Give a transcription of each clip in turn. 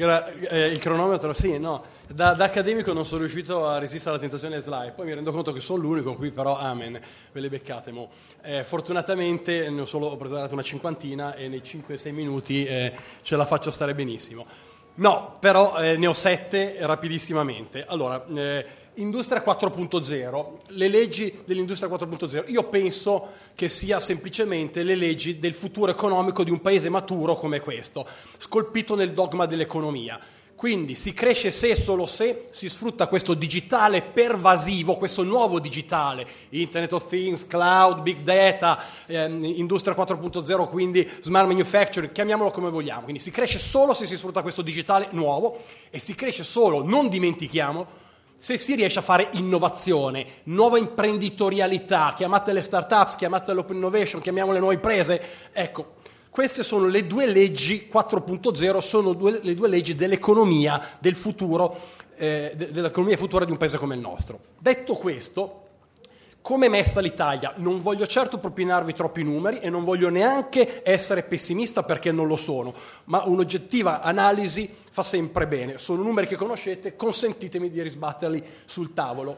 Il cronometro, sì, no. Da accademico non sono riuscito a resistere alla tentazione delle slide, poi mi rendo conto che sono l'unico qui, però amen, ve le beccate mo. Fortunatamente ne ho preparato una cinquantina e nei 5-6 minuti ce la faccio stare benissimo. No, però ne ho 7 rapidissimamente. Allora, Industria 4.0, le leggi dell'Industria 4.0, io penso che sia semplicemente le leggi del futuro economico di un paese maturo come questo, scolpito nel dogma dell'economia. Quindi si cresce se e solo se si sfrutta questo digitale pervasivo, questo nuovo digitale, Internet of Things, Cloud, Big Data, Industria 4.0, quindi Smart Manufacturing, chiamiamolo come vogliamo. Quindi si cresce solo se si sfrutta questo digitale nuovo e si cresce solo, non dimentichiamo, se si riesce a fare innovazione, nuova imprenditorialità, chiamatele startups, chiamatele open innovation, chiamiamole nuove imprese, ecco. Queste sono le due leggi 4.0, sono le due leggi dell'economia del futuro, dell'economia futura di un paese come il nostro. Detto questo, come è messa l'Italia? Non voglio certo propinarvi troppi numeri e non voglio neanche essere pessimista perché non lo sono, ma un'oggettiva analisi fa sempre bene. Sono numeri che conoscete, consentitemi di risbatterli sul tavolo.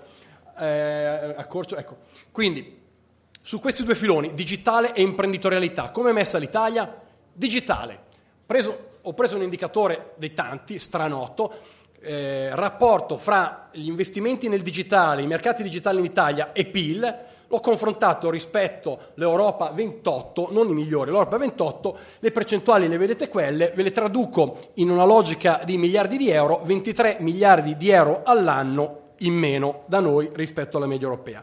Accorcio, ecco. Quindi, su questi due filoni, digitale e imprenditorialità, come è messa l'Italia? Digitale. Ho preso un indicatore dei tanti, stranoto, rapporto fra gli investimenti nel digitale, i mercati digitali in Italia e PIL, l'ho confrontato rispetto all'Europa 28, non i migliori, l'Europa 28, le percentuali le vedete quelle, ve le traduco in una logica di miliardi di euro, 23 miliardi di euro all'anno in meno da noi rispetto alla media europea.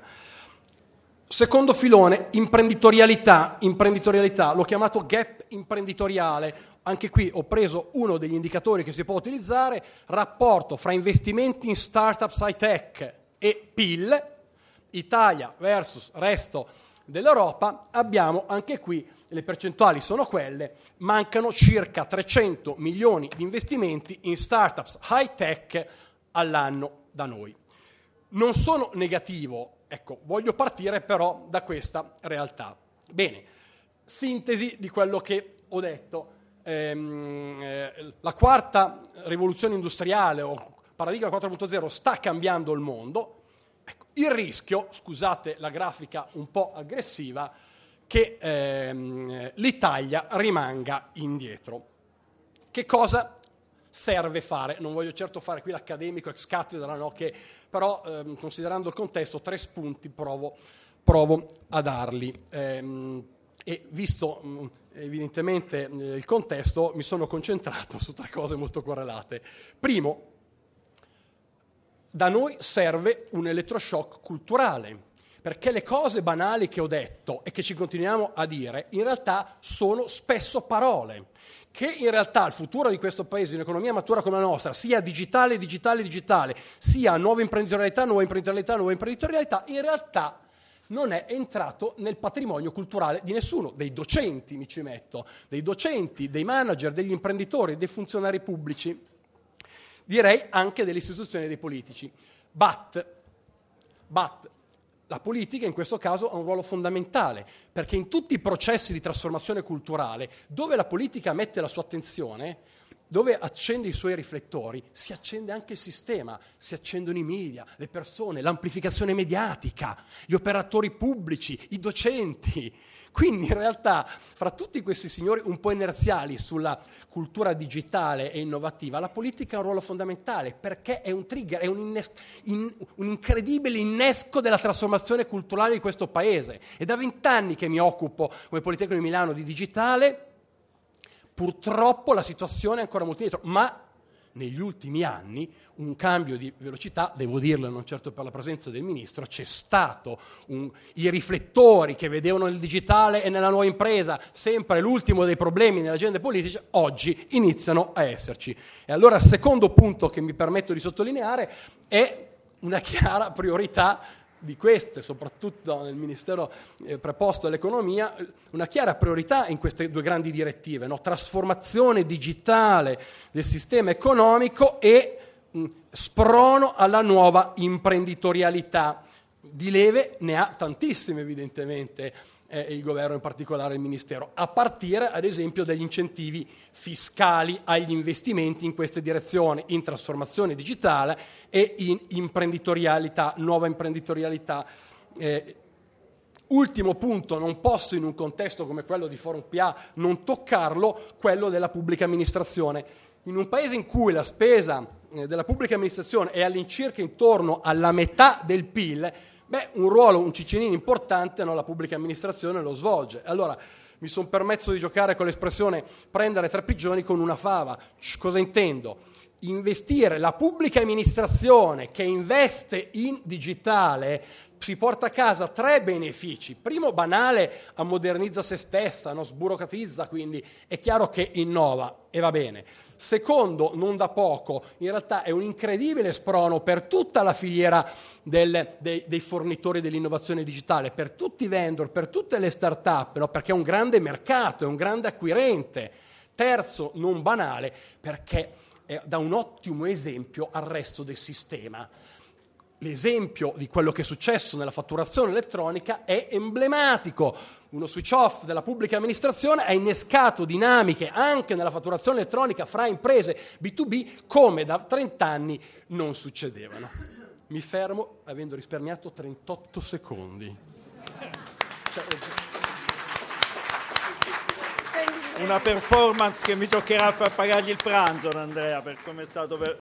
Secondo filone, imprenditorialità, l'ho chiamato gap imprenditoriale. Anche qui ho preso uno degli indicatori che si può utilizzare, rapporto fra investimenti in startups high tech e PIL, Italia versus resto dell'Europa, abbiamo anche qui, le percentuali sono quelle, mancano circa 300 milioni di investimenti in startups high tech all'anno da noi. Non sono negativo. Ecco, voglio partire però da questa realtà. Bene, sintesi di quello che ho detto. La quarta rivoluzione industriale o paradigma 4.0 sta cambiando il mondo. Ecco, il rischio, scusate la grafica un po' aggressiva, che l'Italia rimanga indietro. Che cosa serve fare? Non voglio certo fare qui l'accademico ex cattedra, no? Però considerando il contesto 3 spunti provo a darli e visto evidentemente il contesto mi sono concentrato su 3 cose molto correlate. Primo, da noi serve un elettroshock culturale, perché le cose banali che ho detto e che ci continuiamo a dire in realtà sono spesso parole. Che in realtà il futuro di questo paese, di un'economia matura come la nostra, sia digitale, sia nuova imprenditorialità, in realtà non è entrato nel patrimonio culturale di nessuno, dei docenti mi ci metto, dei docenti, dei manager, degli imprenditori, dei funzionari pubblici, direi anche delle istituzioni e dei politici. But, la politica in questo caso ha un ruolo fondamentale, perché in tutti i processi di trasformazione culturale, dove la politica mette la sua attenzione, dove accende i suoi riflettori, si accende anche il sistema, si accendono i media, le persone, l'amplificazione mediatica, gli operatori pubblici, i docenti. Quindi in realtà, fra tutti questi signori un po' inerziali sulla cultura digitale e innovativa, la politica ha un ruolo fondamentale perché è un trigger, è un incredibile innesco della trasformazione culturale di questo paese. È da 20 anni che mi occupo, come Politecnico di Milano, di digitale. Purtroppo la situazione è ancora molto indietro, ma negli ultimi anni un cambio di velocità, devo dirlo non certo per la presenza del Ministro, c'è stato i riflettori che vedevano il digitale e nella nuova impresa sempre l'ultimo dei problemi nell'agenda politica, oggi iniziano a esserci. E allora il secondo punto che mi permetto di sottolineare è una chiara priorità di queste, soprattutto nel Ministero preposto all'economia, una chiara priorità in queste 2 grandi direttive, no? Trasformazione digitale del sistema economico e sprono alla nuova imprenditorialità. Di leve ne ha tantissime evidentemente il governo, in particolare il Ministero, a partire ad esempio dagli incentivi fiscali agli investimenti in queste direzioni, in trasformazione digitale e in imprenditorialità, nuova imprenditorialità. Ultimo punto, non posso in un contesto come quello di Forum PA non toccarlo, quello della pubblica amministrazione. In un paese in cui la spesa della pubblica amministrazione è all'incirca intorno alla metà del PIL, un ruolo, un ciccinino importante, la pubblica amministrazione lo svolge. Allora mi sono permesso di giocare con l'espressione prendere 3 pigioni con una fava. Cosa intendo? Investire, la pubblica amministrazione che investe in digitale si porta a casa 3 benefici. Primo, banale, ammodernizza se stessa, sburocratizza, quindi è chiaro che innova e va bene. Secondo, non da poco, in realtà è un incredibile sprono per tutta la filiera dei fornitori dell'innovazione digitale, per tutti i vendor, per tutte le start-up, perché è un grande mercato, è un grande acquirente. Terzo, non banale, perché dà un ottimo esempio al resto del sistema. L'esempio di quello che è successo nella fatturazione elettronica è emblematico. Uno switch off della pubblica amministrazione ha innescato dinamiche anche nella fatturazione elettronica fra imprese B2B come da 30 anni non succedevano. Mi fermo avendo risparmiato 38 secondi. Una performance che mi toccherà far pagargli il pranzo, Andrea, per come è stato